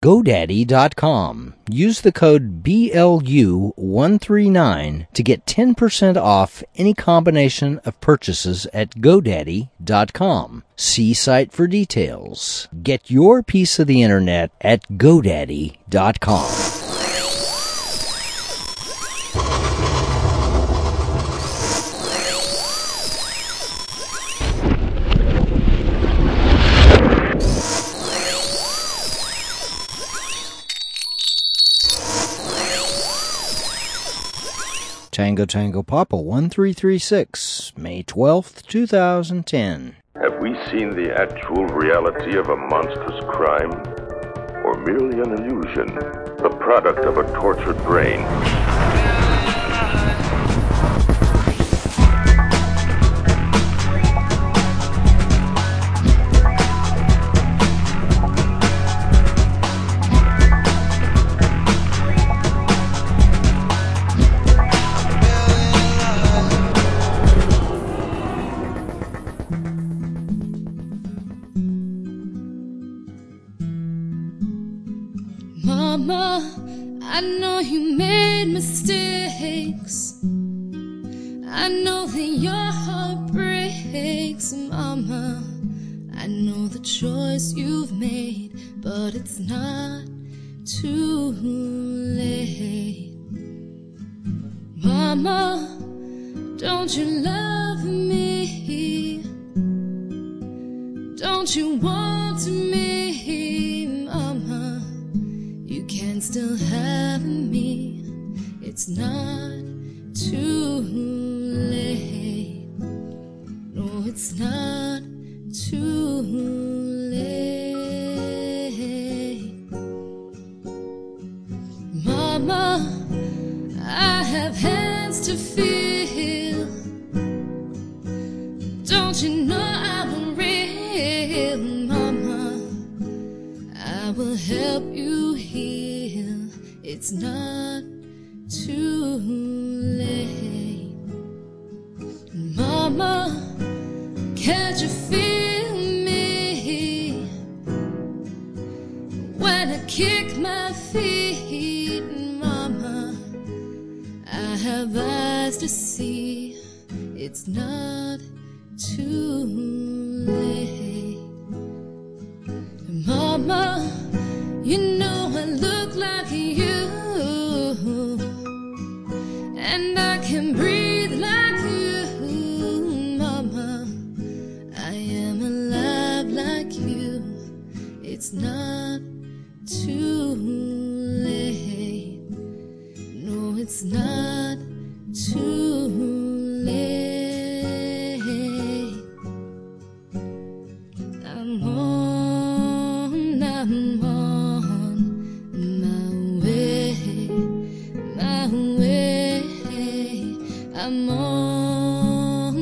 GoDaddy.com. Use the code BLU139 to get 10% off any combination of purchases at GoDaddy.com. See site for details. Get your piece of the internet at GoDaddy.com. Tango Tango Papa 1336, May 12th, 2010. Have we seen the actual reality of a monstrous crime? Or merely an illusion, the product of a tortured brain? Mama, I know you made mistakes. I know that your heart breaks. Mama, I know the choice you've made, but it's not too late. Mama, don't you love me? Don't you want me, Mama? You can still have me. It's not too late. No, it's not too late. Mama, I have hands to feel. Don't you know I'm real, Mama? I will help you heal. It's not too late. Mama, can't you feel me when I kick my feet? Mama, I have eyes to see. It's not too late. Mama, you know I look like you, and I can breathe like you. Mama, I am alive like you. It's not too late. No, it's not too late. I'm on my way. I'm on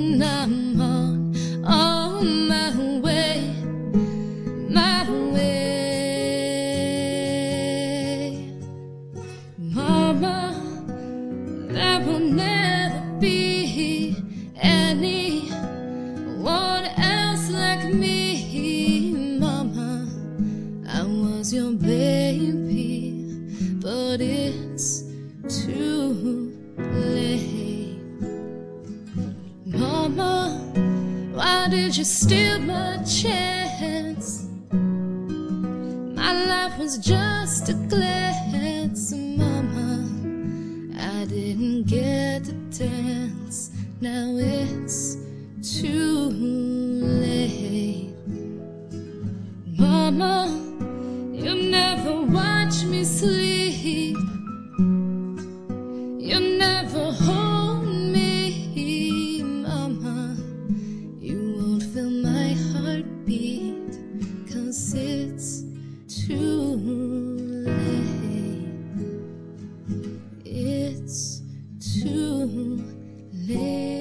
my way, my way. Mama, there will never be anyone else like me. Mama, I was your baby, but it's too late. Mama, why did you steal my chance? My life was just a glance. Mama, I didn't get to dance. Now it's too late. Mama, you never watch me sleep. You never hold me, Mama. You won't feel my heartbeat, 'cause it's too late. It's too late.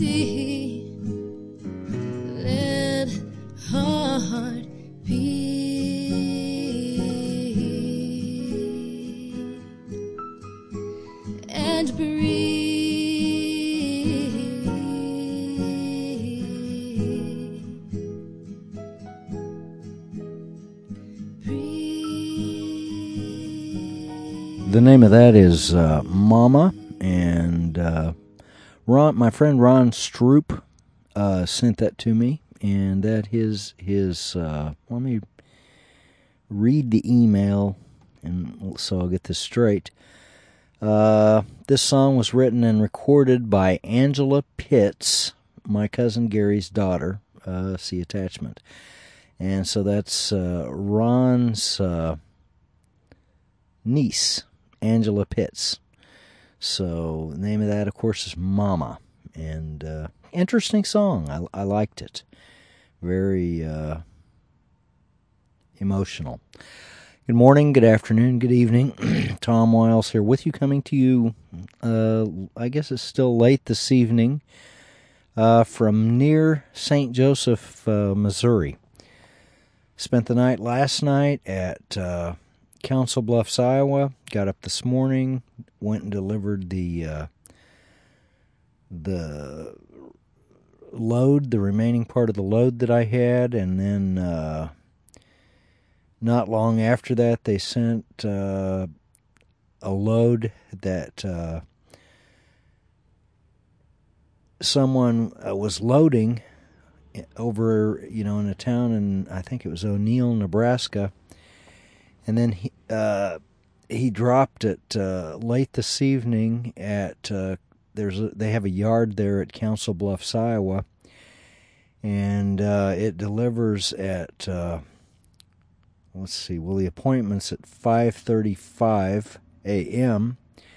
free. Let heart beat and breathe. The name of that is Mama, and Ron, my friend Ron Stroop sent that to me, and that his let me read the email, and so I'll get this straight. This song was written and recorded by Angela Pitts, my cousin Gary's daughter. See attachment. And so that's Ron's niece, Angela Pitts. So the name of that, of course, is Mama. And interesting song. I liked it. Very emotional. Good morning, good afternoon, good evening. Tom Wiles here with you, coming to you, I guess it's still late this evening, from near St. Joseph, Missouri. Spent the night last night at Council Bluffs, Iowa. Got up this morning, went and delivered the load, the remaining part of the load that I had, and then not long after that they sent a load that someone was loading over, in a town in, I think it was O'Neill, Nebraska, and then he dropped it late this evening at they have a yard there at Council Bluffs, Iowa, and it delivers at let's see, well, the appointment's at 5:35 a.m.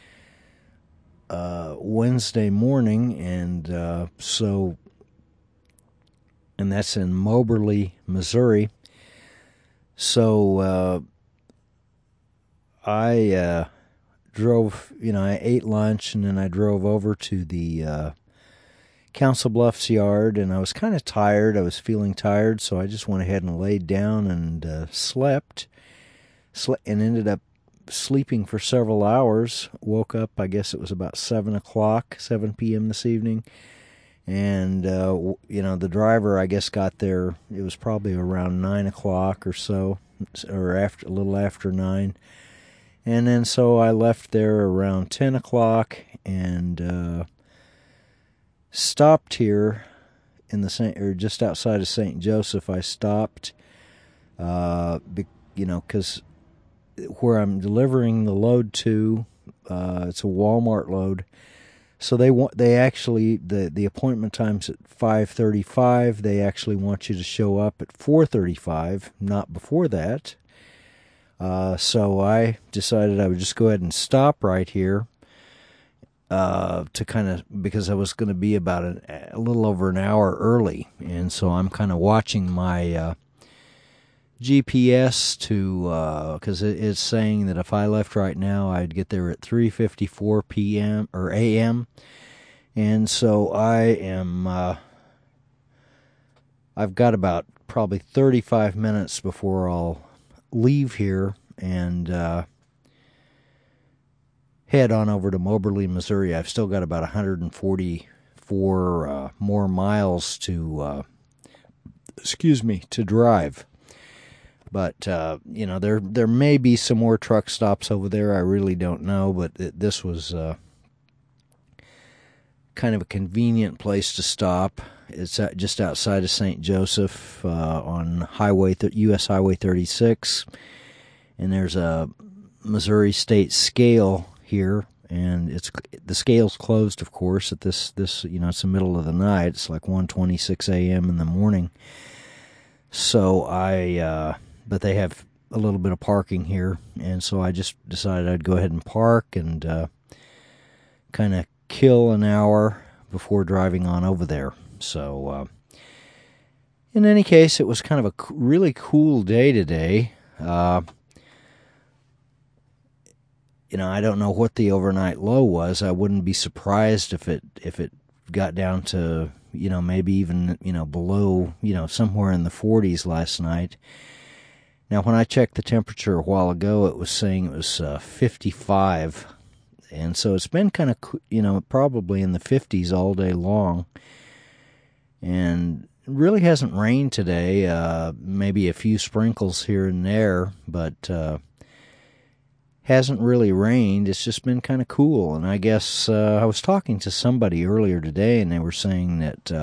Wednesday morning, and and that's in Moberly, Missouri. So I drove, I ate lunch, and then I drove over to the Council Bluffs yard, and I was kind of tired. I was feeling tired, so I just went ahead and laid down and slept, and ended up sleeping for several hours. Woke up, I guess it was about 7 p.m. this evening. And, the driver, I guess, got there, it was probably around 9 o'clock or so, or a little after 9. And then so I left there around 10 o'clock and stopped here in just outside of St. Joseph. I stopped, because where I'm delivering the load to, it's a Walmart load. So they actually, the appointment time's at 5:35. They actually want you to show up at 4:35, not before that. So I decided I would just go ahead and stop right here because I was going to be about a little over an hour early. And so I'm kind of watching my GPS because it's saying that if I left right now, I'd get there at 3:54 p.m. or a.m. And so I am, I've got about probably 35 minutes before I'll leave here and head on over to Moberly, Missouri. I've still got about 144 more miles to drive. But, there may be some more truck stops over there. I really don't know, but this was kind of a convenient place to stop. It's just outside of St. Joseph on U.S. Highway 36. And there's a Missouri State scale here, and the scale's closed, of course, at this it's the middle of the night. It's like 1:26 a.m. in the morning. So but they have a little bit of parking here, and so I just decided I'd go ahead and park and kind of kill an hour before driving on over there. So in any case, it was kind of a really cool day today. I don't know what the overnight low was. I wouldn't be surprised if it got down to, maybe even, below, somewhere in the 40s last night. Now, when I checked the temperature a while ago, it was saying it was 55. And so it's been kind of, probably in the 50s all day long. And it really hasn't rained today, maybe a few sprinkles here and there, but hasn't really rained. It's just been kind of cool. And I guess I was talking to somebody earlier today, and they were saying that,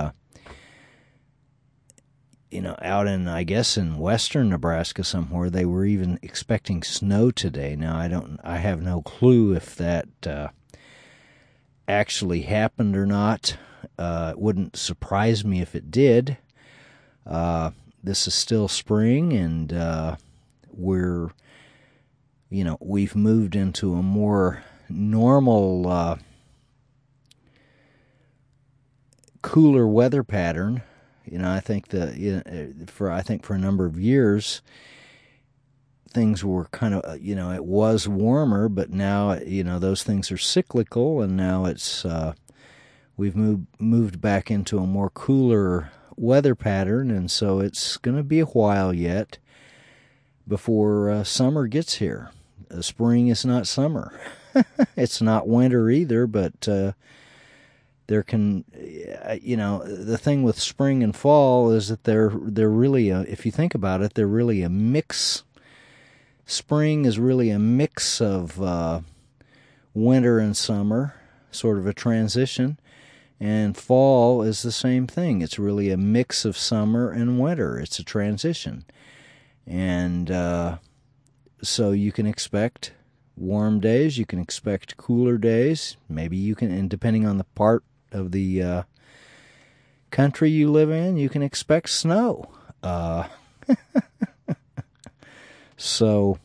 out in western Nebraska somewhere, they were even expecting snow today. Now, I have no clue if that actually happened or not. It wouldn't surprise me if it did. This is still spring, and we've moved into a more normal, cooler weather pattern. I think for a number of years, things were kind of, it was warmer, but now, those things are cyclical, and now it's, we've moved back into a more cooler weather pattern, and so it's going to be a while yet before summer gets here. Spring is not summer. It's not winter either, but there can, the thing with spring and fall is that they're really, if you think about it, they're really a mix. Spring is really a mix of winter and summer, sort of a transition. And fall is the same thing. It's really a mix of summer and winter. It's a transition. And so you can expect warm days. You can expect cooler days. Maybe you can, and depending on the part of the country you live in, you can expect snow. So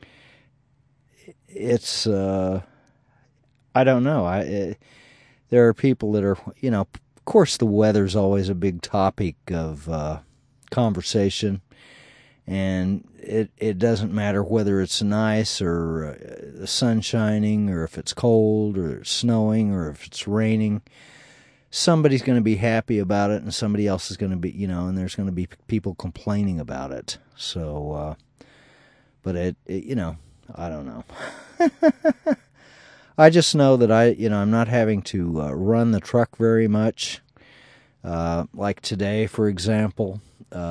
it's, I don't know. There are people that are, of course the weather's always a big topic of conversation, and it doesn't matter whether it's nice or the sun shining, or if it's cold or it's snowing or if it's raining. Somebody's going to be happy about it, and somebody else is going to be, and there's going to be people complaining about it. So, but I don't know. I just know that I'm not having to run the truck very much. Like today, for example,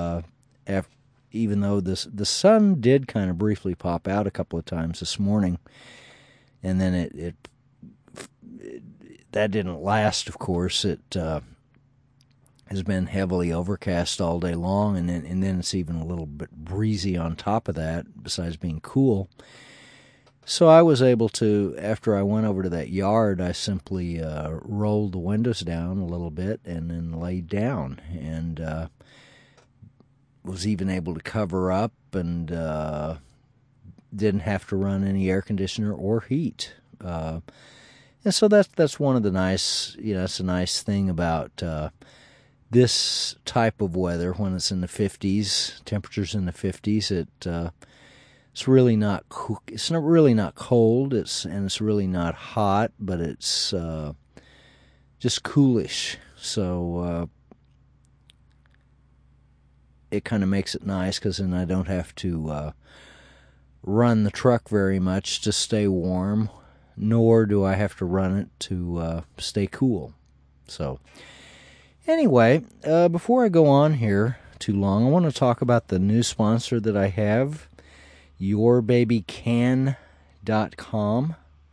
even though the sun did kind of briefly pop out a couple of times this morning, and then it that didn't last, of course. It has been heavily overcast all day long, and then it's even a little bit breezy on top of that, besides being cool. So I was able to, after I went over to that yard, I simply rolled the windows down a little bit and then laid down, and was even able to cover up, and didn't have to run any air conditioner or heat. And so that's one of the nice, it's a nice thing about this type of weather when it's in the 50s, temperatures in the 50s. It's really not really not cold. It's really not hot, but it's just coolish. So it kind of makes it nice, because then I don't have to run the truck very much to stay warm, nor do I have to run it to stay cool. So anyway, before I go on here too long, I want to talk about the new sponsor that I have, YourBabyCan.com,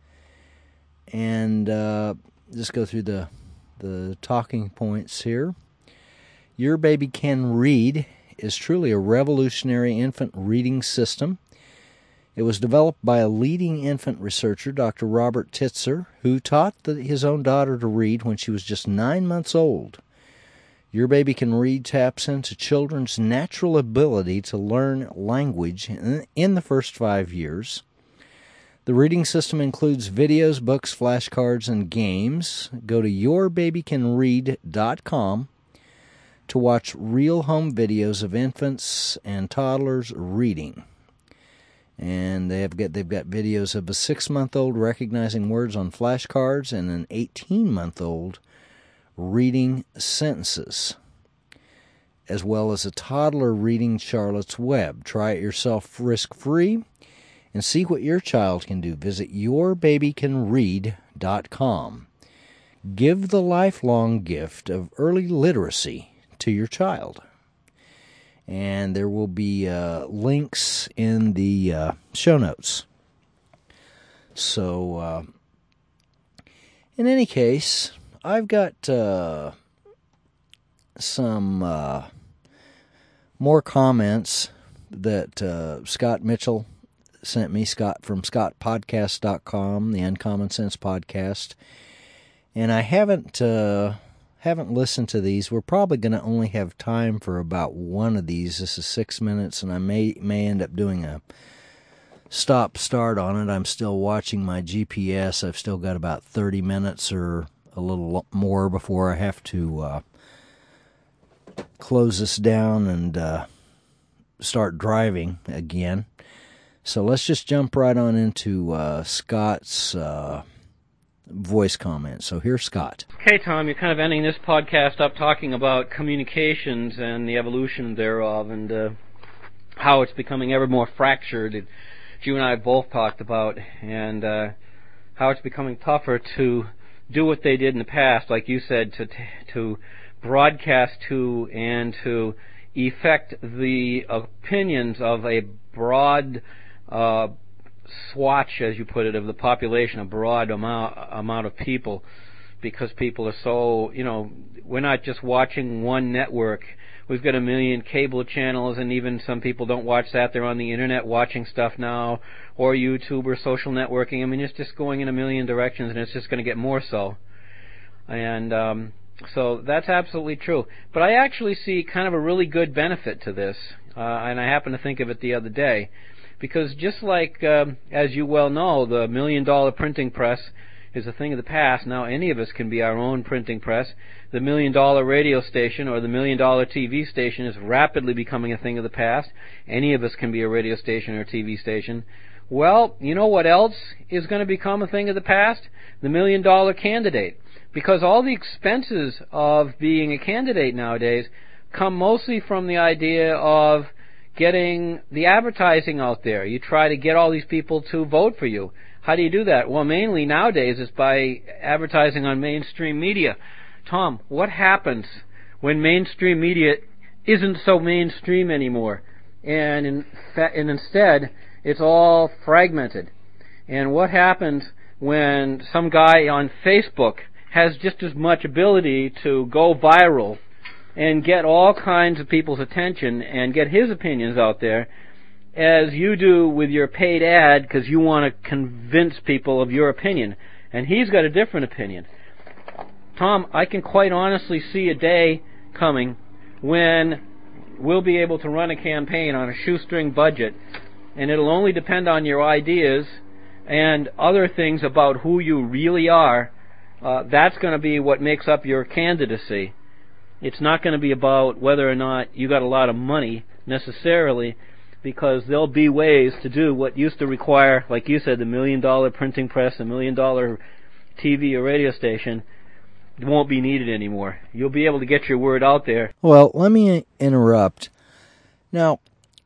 and just go through the talking points here. Your Baby Can Read is truly a revolutionary infant reading system. It was developed by a leading infant researcher, Dr. Robert Titzer, who taught his own daughter to read when she was just 9 months old. Your Baby Can Read taps into children's natural ability to learn language in the first 5 years. The reading system includes videos, books, flashcards, and games. Go to YourBabyCanRead.com to watch real home videos of infants and toddlers reading. And they've got videos of a 6-month-old recognizing words on flashcards, and an 18-month-old reading sentences, as well as a toddler reading Charlotte's Web. Try it yourself risk-free and see what your child can do. Visit yourbabycanread.com. Give the lifelong gift of early literacy to your child. And there will be links in the show notes. So, in any case, I've got some more comments that Scott Mitchell sent me, Scott from scottpodcast.com, the Uncommon Sense Podcast. And I haven't listened to these. We're probably going to only have time for about one of these. This is 6 minutes, and I may end up doing a stop-start on it. I'm still watching my GPS. I've still got about 30 minutes or a little more before I have to close this down and start driving again. So let's just jump right on into Scott's voice comment. So here's Scott. Okay, Tom, you're kind of ending this podcast up talking about communications and the evolution thereof and how it's becoming ever more fractured, that you and I both talked about, and how it's becoming tougher to do what they did in the past, like you said, to broadcast to and to effect the opinions of a broad swatch, as you put it, of the population, a broad amount of people, because people are so, we're not just watching one network. We've got a million cable channels, and even some people don't watch that. They're on the internet watching stuff now, or YouTube or social networking. I mean, it's just going in a million directions, and it's just going to get more so. And so that's absolutely true. But I actually see kind of a really good benefit to this, and I happened to think of it the other day. Because just like, as you well know, the $1 million printing press is a thing of the past. Now any of us can be our own printing press. The $1 million radio station or the $1 million TV station is rapidly becoming a thing of the past. Any of us can be a radio station or a TV station. Well, you know what else is going to become a thing of the past? The $1 million candidate. Because all the expenses of being a candidate nowadays come mostly from the idea of getting the advertising out there. You try to get all these people to vote for you. How do you do that? Well, mainly nowadays it's by advertising on mainstream media. Tom, what happens when mainstream media isn't so mainstream anymore? And instead, it's all fragmented. And what happens when some guy on Facebook has just as much ability to go viral and get all kinds of people's attention and get his opinions out there as you do with your paid ad because you want to convince people of your opinion. And he's got a different opinion. Tom, I can quite honestly see a day coming when we'll be able to run a campaign on a shoestring budget, and it'll only depend on your ideas and other things about who you really are. That's going to be what makes up your candidacy. It's not going to be about whether or not you got a lot of money necessarily, because there'll be ways to do what used to require, like you said, the $1 million printing press, $1 million TV or radio station. It won't be needed anymore. You'll be able to get your word out there. Well, let me interrupt. Now,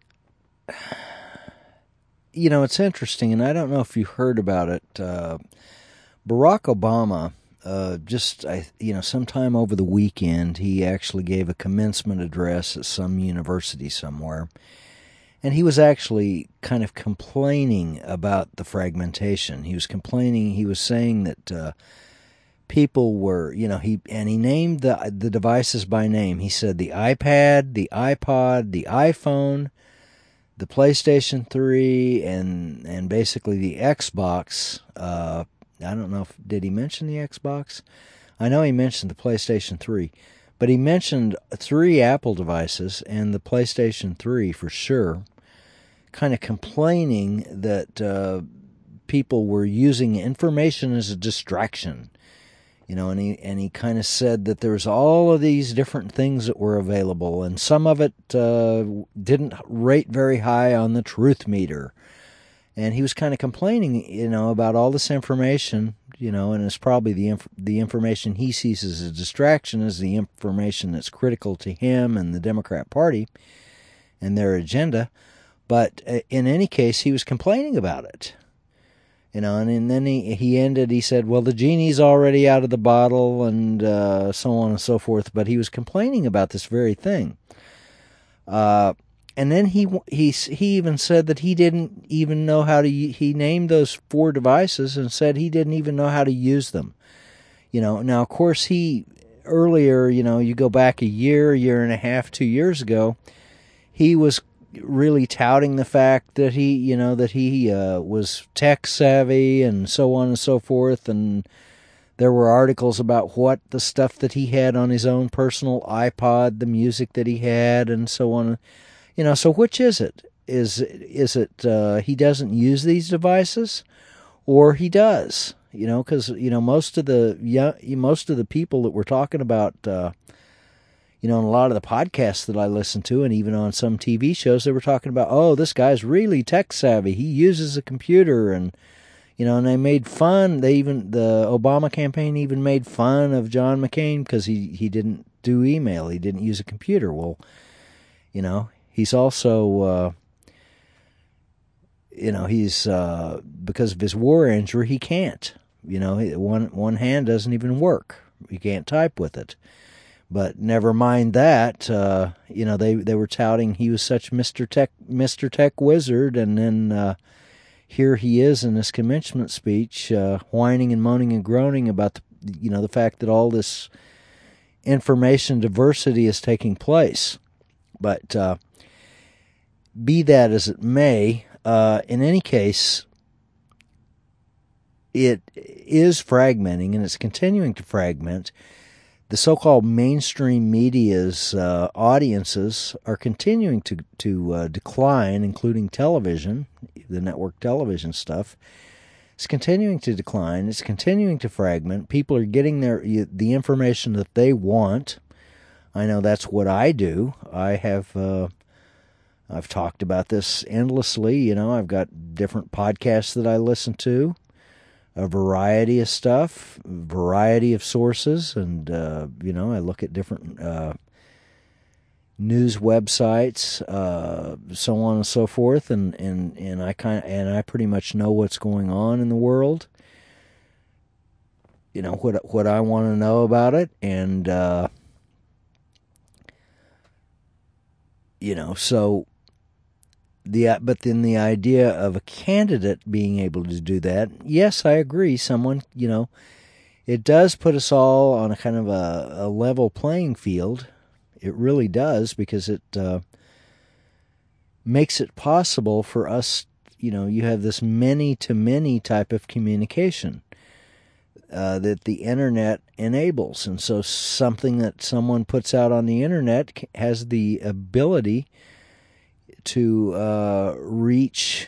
it's interesting, and I don't know if you heard about it. Barack Obama, sometime over the weekend, he actually gave a commencement address at some university somewhere. And he was actually kind of complaining about the fragmentation. He was saying that people were, he named the devices by name. He said the iPad, the iPod, the iPhone, the PlayStation 3, and basically the Xbox. I don't know did he mention the Xbox? I know he mentioned the PlayStation 3, but he mentioned 3 Apple devices and the PlayStation 3 for sure, kind of complaining that people were using information as a distraction. And he kind of said that there's all of these different things that were available, and some of it didn't rate very high on the truth meter. And he was kind of complaining, about all this information, and it's probably the information he sees as a distraction is the information that's critical to him and the Democrat Party and their agenda. But in any case, he was complaining about it. And then he ended, he said, well, the genie's already out of the bottle, and so on and so forth. But he was complaining about this very thing. And then he even said that he didn't even know how to, he named those 4 devices and said he didn't even know how to use them. Now, of course, earlier, you go back a year and a half, 2 years ago, he was really touting the fact that he was tech savvy and so on and so forth. And there were articles about what the stuff that he had on his own personal iPod, the music that he had, and so on. So which is it? Is it he doesn't use these devices, or he does? Because most of the people that we're talking about, in a lot of the podcasts that I listen to, and even on some TV shows, they were talking about, oh, this guy's really tech savvy. He uses a computer, and and they made fun. The Obama campaign even made fun of John McCain because he didn't do email. He didn't use a computer. Well, he's also, he's, because of his war injury, he can't. One hand doesn't even work. He can't type with it. But never mind that, they were touting he was such Mr. Tech wizard, and then here he is in his commencement speech, whining and moaning and groaning about the fact that all this information diversity is taking place. But be that as it may, in any case, it is fragmenting, and it's continuing to fragment. The so-called mainstream media's audiences are continuing to decline, including television, the network television stuff. It's continuing to decline. It's continuing to fragment. People are getting the information that they want. I know that's what I do. I've talked about this endlessly. I've got different podcasts that I listen to, a variety of stuff, variety of sources, and I look at different news websites, so on and so forth, and I pretty much know what's going on in the world. What I want to know about it, and so. But then the idea of a candidate being able to do that, yes, I agree. Someone, it does put us all on a kind of a level playing field. It really does, because it makes it possible for us, you have this many-to-many type of communication that the internet enables. And so something that someone puts out on the internet has the ability to reach,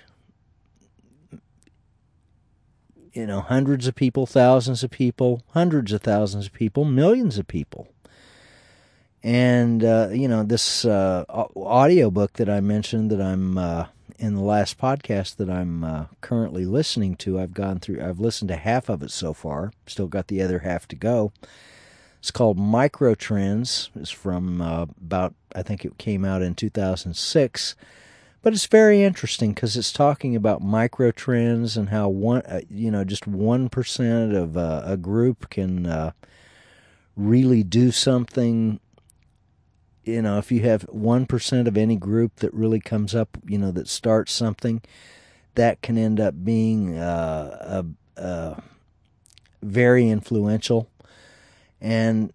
hundreds of people, thousands of people, hundreds of thousands of people, millions of people. And, this audiobook that I mentioned that I'm in the last podcast that I'm currently listening to, I've listened to half of it so far, still got the other half to go. It's called Microtrends. It's from I think it came out in 2006. But it's very interesting because it's talking about microtrends and how just 1% of a group can really do something. If you have 1% of any group that really comes up, that starts something, that can end up being very influential. And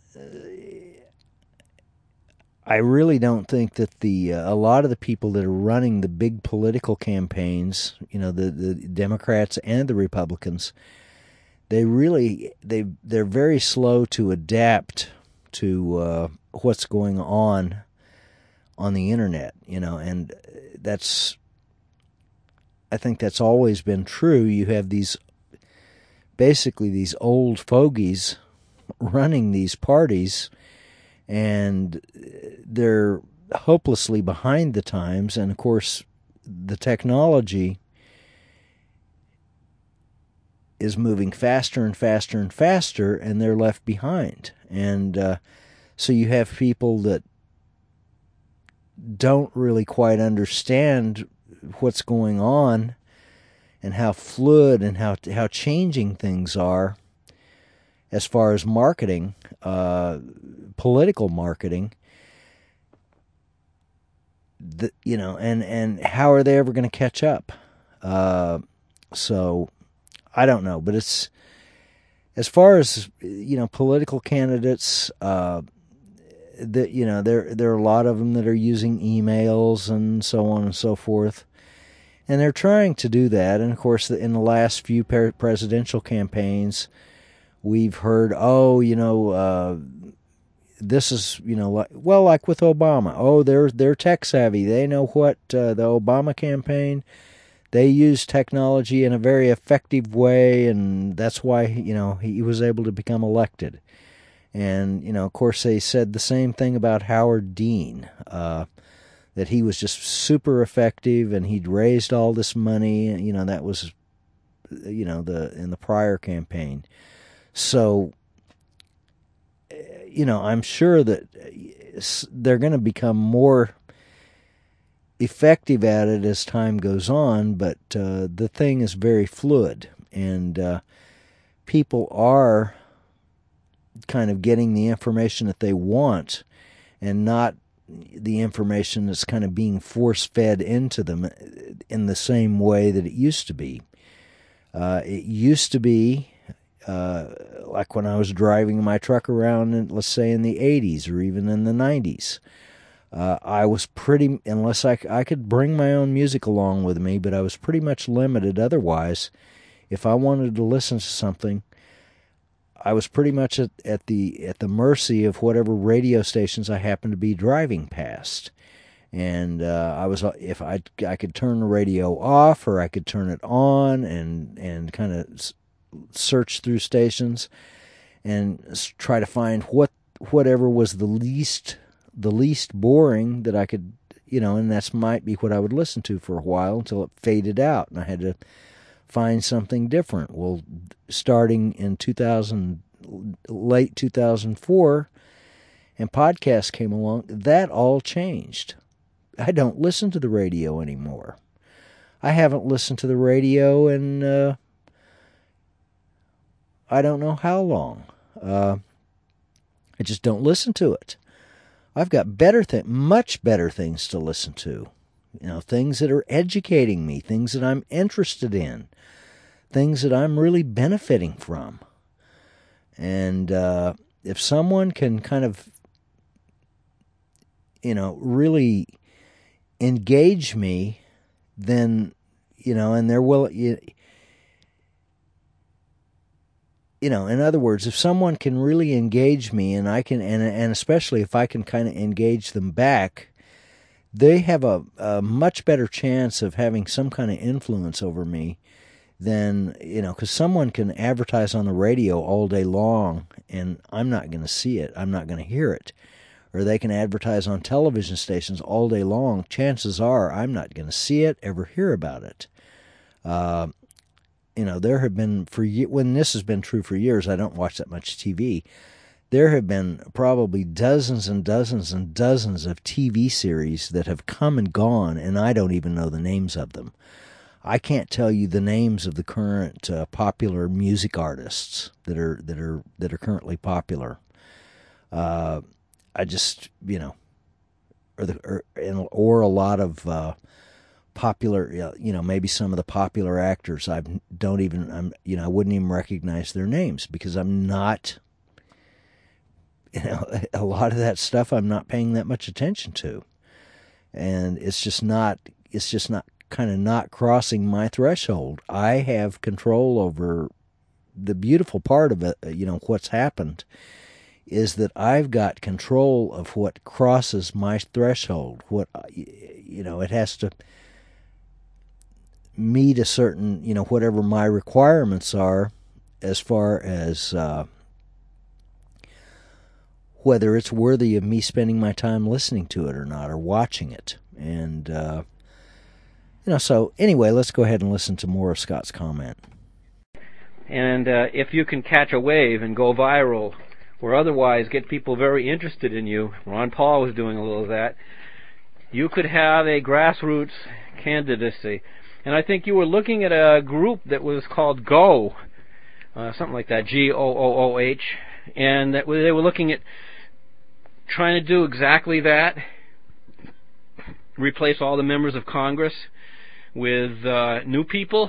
I really don't think that a lot of the people that are running the big political campaigns, the Democrats and the Republicans, they're very slow to adapt to what's going on the internet, and I think that's always been true. You have these old fogies running these parties, and they're hopelessly behind the times. And of course, the technology is moving faster and faster and faster, and they're left behind. And so you have people that don't really quite understand what's going on and how fluid and how changing things are as far as marketing, political marketing. And how are they ever going to catch up? So I don't know, but it's, as far as, political candidates, there are a lot of them that are using emails and so on and so forth. And they're trying to do that. And of course, in the last few presidential campaigns, we've heard, this is, like with Obama. They're tech savvy. They know what the Obama campaign, they used technology in a very effective way, and that's why, he was able to become elected. And, of course, they said the same thing about Howard Dean, that he was just super effective and he'd raised all this money. That was, in the prior campaign. So, I'm sure that they're going to become more effective at it as time goes on, but the thing is very fluid, and people are kind of getting the information that they want and not the information that's kind of being force-fed into them in the same way that it used to be. It used to be like when I was driving my truck around, let's say in the 80s or even in the 90s. I was pretty, unless I could bring my own music along with me, but I was pretty much limited otherwise. If I wanted to listen to something, I was pretty much at the mercy of whatever radio stations I happened to be driving past. And if I could turn the radio off or I could turn it on and kind of search through stations and try to find whatever was the least boring that I could, and that's might be what I would listen to for a while until it faded out and I had to find something different. Well, starting in late 2004 and podcasts came along, that all changed. I don't listen to the radio anymore. I haven't listened to the radio in I don't know how long. I just don't listen to it. I've got much better things to listen to. Things that are educating me, things that I'm interested in, things that I'm really benefiting from. And if someone can kind of, really engage me, then, and they're willing, in other words, if someone can really engage me and I can, and especially if I can kind of engage them back, they have a much better chance of having some kind of influence over me than, because someone can advertise on the radio all day long and I'm not going to see it. I'm not going to hear it. Or they can advertise on television stations all day long. Chances are I'm not going to see it, ever hear about it. There have been, when this has been true for years, I don't watch that much TV. There have been probably dozens and dozens and dozens of TV series that have come and gone, and I don't even know the names of them. I can't tell you the names of the current popular music artists that are currently popular. I just, or a lot of popular, maybe some of the popular actors. I wouldn't even recognize their names because I'm not, a lot of that stuff I'm not paying that much attention to, and it's just not kind of not crossing my threshold. I have control over the beautiful part of it. What's happened is that I've got control of what crosses my threshold. What, it has to meet a certain, whatever my requirements are as far as whether it's worthy of me spending my time listening to it or not, or watching it. And, so anyway, let's go ahead and listen to more of Scott's comment. And if you can catch a wave and go viral, or otherwise get people very interested in you, Ron Paul was doing a little of that, you could have a grassroots candidacy. And I think you were looking at a group that was called GOOH, something like that, GOOH, and that they were looking at trying to do exactly that, replace all the members of Congress with new people.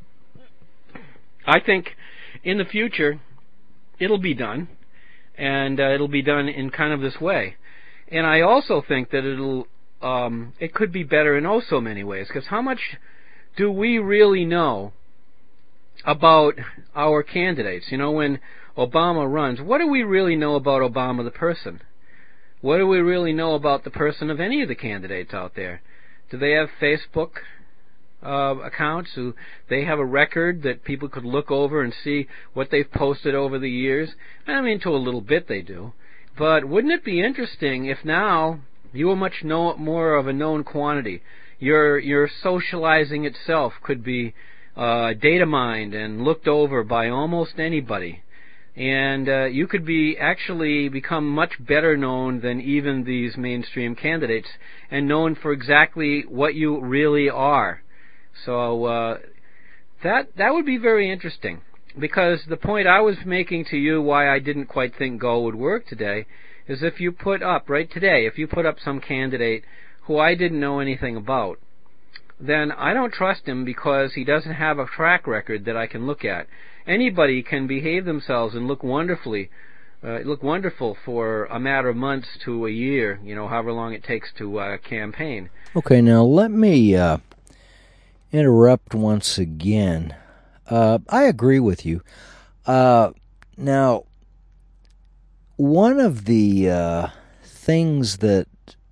I think in the future it'll be done, and it'll be done in kind of this way. And I also think that it could be better in oh so many ways, because how much do we really know about our candidates? You know, when Obama runs, what do we really know about Obama the person? What do we really know about the person of any of the candidates out there? Do they have Facebook accounts? Do they have a record that people could look over and see what they've posted over the years? I mean, to a little bit they do. But wouldn't it be interesting if now you were much more of a known quantity? Your socializing itself could be data mined and looked over by almost anybody. And you could actually become much better known than even these mainstream candidates, and known for exactly what you really are. So that would be very interesting, because the point I was making to you why I didn't quite think GOOH would work today is if you put up some candidate who I didn't know anything about, then I don't trust him because he doesn't have a track record that I can look at. Anybody can behave themselves and look wonderful for a matter of months to a year, however long it takes to campaign. Okay, now let me interrupt once again. I agree with you. Now, one of the things that,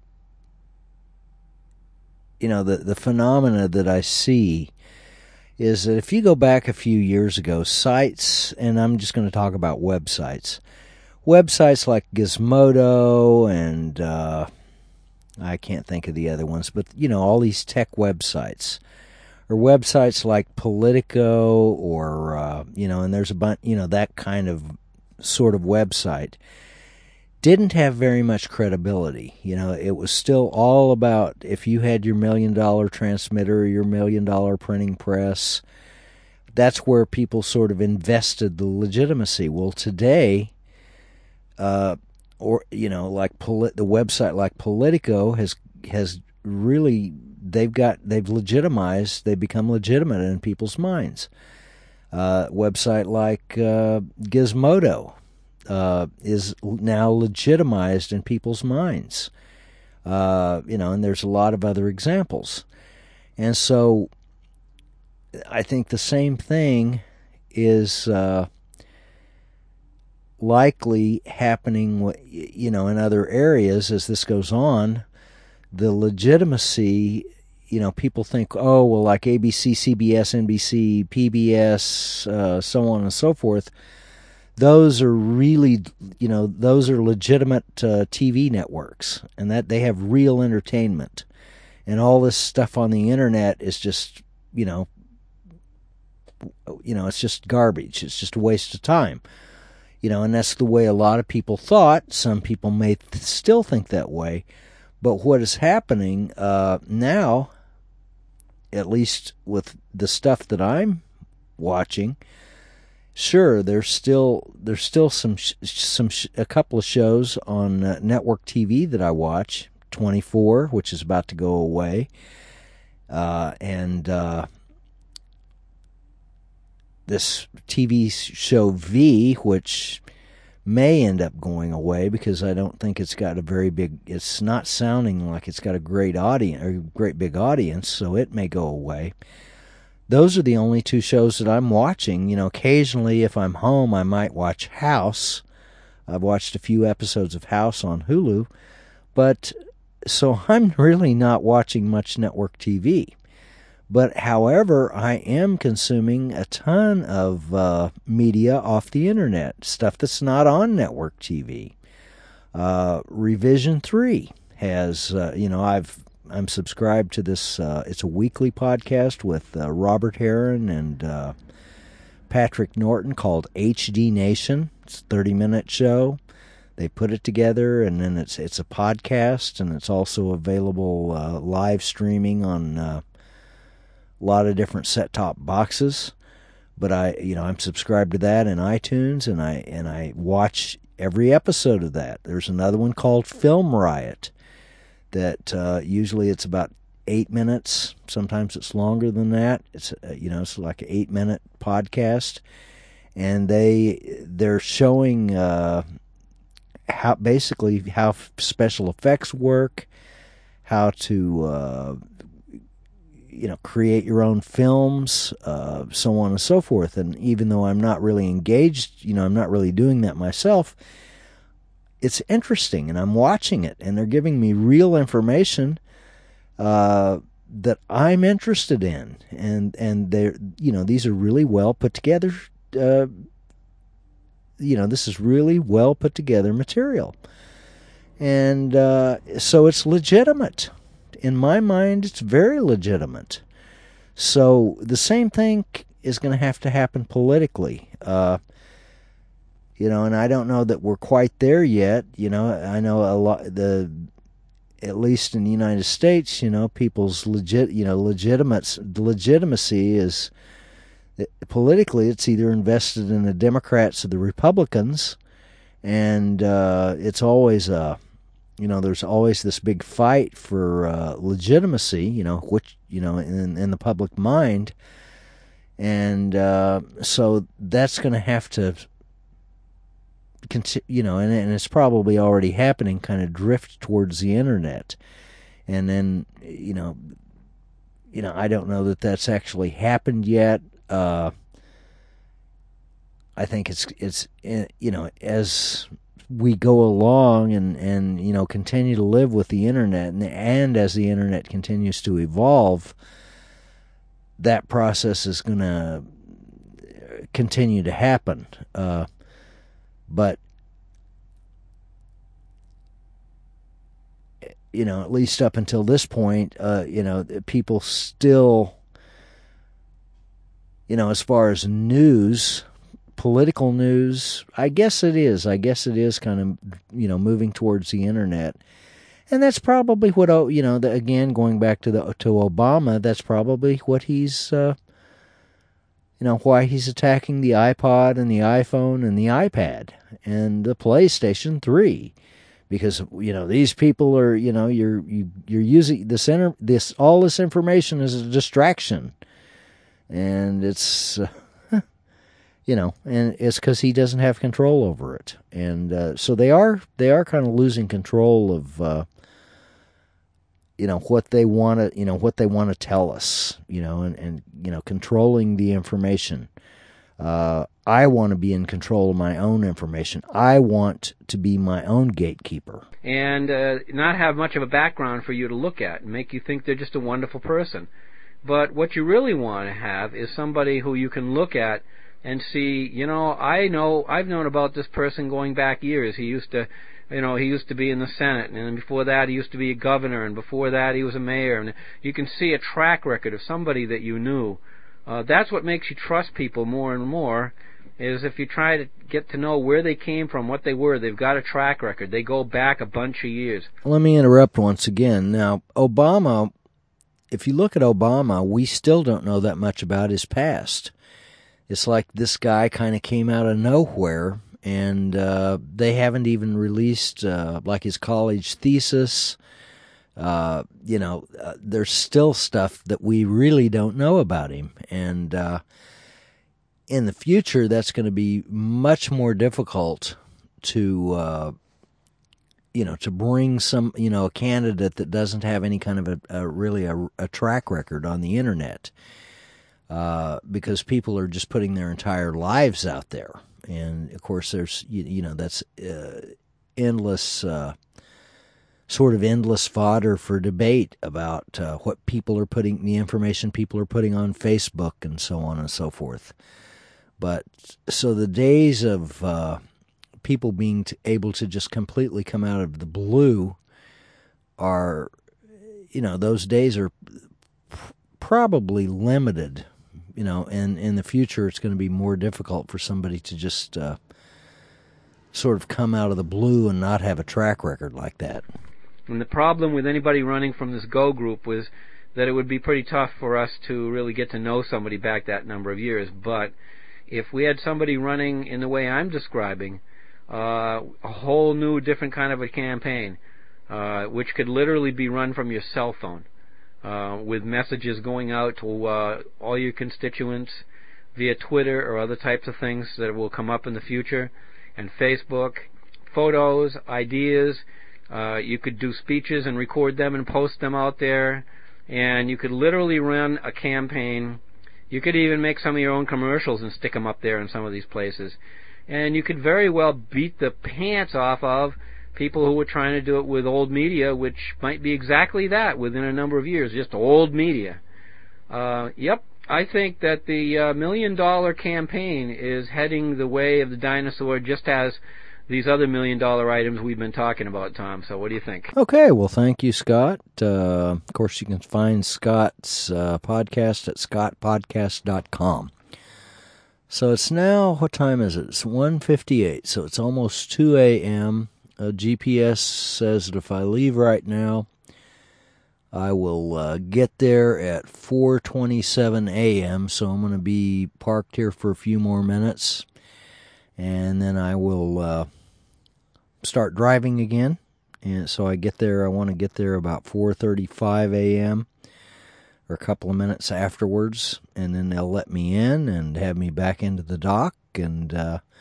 the phenomena that I see is that if you go back a few years ago, sites, and I'm just going to talk about websites like Gizmodo and I can't think of the other ones, but, all these tech websites, or websites like Politico or, and there's a bunch, that kind of sort of website, didn't have very much credibility. It was still all about if you had your $1 million transmitter or your $1 million printing press, that's where people sort of invested the legitimacy. Well, today, the website like Politico has really, they've become legitimate in people's minds. Website like Gizmodo is now legitimized in people's minds. And there's a lot of other examples. And so I think the same thing is likely happening, in other areas as this goes on. The legitimacy, people think, oh, well, like ABC, CBS, NBC, PBS, so on and so forth, those are really, those are legitimate TV networks, and that they have real entertainment. And all this stuff on the internet is just, it's just garbage. It's just a waste of time. And that's the way a lot of people thought. Some people may still think that way. But what is happening now, at least with the stuff that I'm watching, sure, there's still a couple of shows on network TV that I watch. 24, which is about to go away, and this TV show V, which may end up going away because I don't think it's got it's not sounding like it's got a great audience or great big audience, so it may go away. Those are the only two shows that I'm watching. Occasionally if I'm home, I might watch House. I've watched a few episodes of House on Hulu, but so I'm really not watching much network TV. But however, I am consuming a ton of media off the internet, stuff that's not on network TV. Revision 3 has, I'm subscribed to this, it's a weekly podcast with Robert Heron and Patrick Norton called HD Nation. It's a 30-minute show. They put it together, and then it's a podcast, and it's also available live streaming on a lot of different set-top boxes. But I'm subscribed to that in iTunes, and I watch every episode of that. There's another one called Film Riot that usually it's about 8 minutes. Sometimes it's longer than that. It's it's like an 8-minute podcast, and they're showing how special effects work, how to create your own films, so on and so forth. And even though I'm not really engaged, I'm not really doing that myself, it's interesting, and I'm watching it, and they're giving me real information that I'm interested in, and they're these are really well put together. This is really well put together material, and so it's legitimate. In my mind, it's very legitimate. So the same thing is going to happen politically. And I don't know that we're quite there yet. I know a lot, at least in the United States, people's legitimacy is, politically, it's either invested in the Democrats or the Republicans, and it's always there's always this big fight for legitimacy, which in the public mind, and so that's going to have to, and it's probably already happening, kind of drift towards the internet, and then I don't know that that's actually happened yet. I think it's as we go along and continue to live with the internet, and as the internet continues to evolve, that process is going to continue to happen. But at least up until this point, people still, as far as news, political news, I guess it is kind of, moving towards the internet. And that's probably what, again, going back to Obama, that's probably what he's, why he's attacking the iPod and the iPhone and the iPad and the PlayStation 3. Because, these people are, you're using all this information as a distraction. And it's, and it's because he doesn't have control over it. And so they are kind of losing control of, what they want to tell us, and controlling the information. I want to be in control of my own information. I want to be my own gatekeeper. And not have much of a background for you to look at and make you think they're just a wonderful person. But what you really want to have is somebody who you can look at and see, I've known about this person going back years. He used to be in the Senate, and then before that he used to be a governor, and before that he was a mayor. And you can see a track record of somebody that you knew. That's what makes you trust people more and more, is if you try to get to know where they came from, what they were. They've got a track record. They go back a bunch of years. Let me interrupt once again. Now, Obama, if you look at Obama, we still don't know that much about his past. It's like this guy kind of came out of nowhere, and they haven't even released like his college thesis. There's still stuff that we really don't know about him, and in the future, that's going to be much more difficult to bring some, a candidate that doesn't have any kind of a track record on the internet, because people are just putting their entire lives out there, and of course there's that's endless. Sort of endless fodder for debate about the information people are putting on Facebook and so on and so forth. But so the days of people being able to just completely come out of the blue are, those days are probably limited. and in the future it's going to be more difficult for somebody to just sort of come out of the blue and not have a track record like that. And the problem with anybody running from this Go group was that it would be pretty tough for us to really get to know somebody back that number of years. But if we had somebody running in the way I'm describing, a whole new different kind of a campaign, which could literally be run from your cell phone, with messages going out to all your constituents via Twitter or other types of things that will come up in the future, and Facebook, photos, ideas. You could do speeches and record them and post them out there, and you could literally run a campaign. You could even make some of your own commercials and stick them up there in some of these places. And you could very well beat the pants off of people who were trying to do it with old media, which might be exactly that within a number of years, just old media. Yep, I think that the $1 million campaign is heading the way of the dinosaur, just as these other $1 million items we've been talking about, Tom. So what do you think? Okay, well, thank you, Scott. Of course, you can find Scott's podcast at scottpodcast.com. So it's now, what time is it? It's 1:58, so it's almost 2 a.m. GPS says that if I leave right now, I will get there at 4:27 a.m., so I'm going to be parked here for a few more minutes, and then I will start driving again. And so I want to get there about 4:35 a.m., or a couple of minutes afterwards, and then they'll let me in and have me back into the dock, and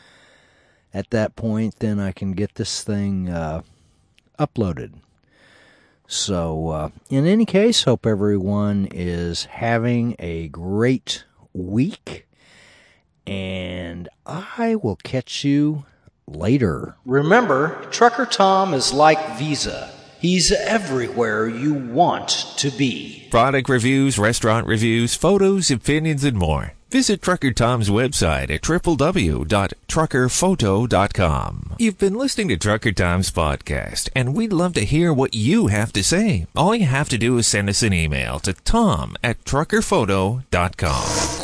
at that point, then I can get this thing uploaded. So, in any case, hope everyone is having a great week, and I will catch you later. Remember, Trucker Tom is like Visa. He's everywhere you want to be. Product reviews, restaurant reviews, photos, opinions, and more. Visit Trucker Tom's website at www.truckerphoto.com. You've been listening to Trucker Tom's podcast, and we'd love to hear what you have to say. All you have to do is send us an email to tom@truckerphoto.com.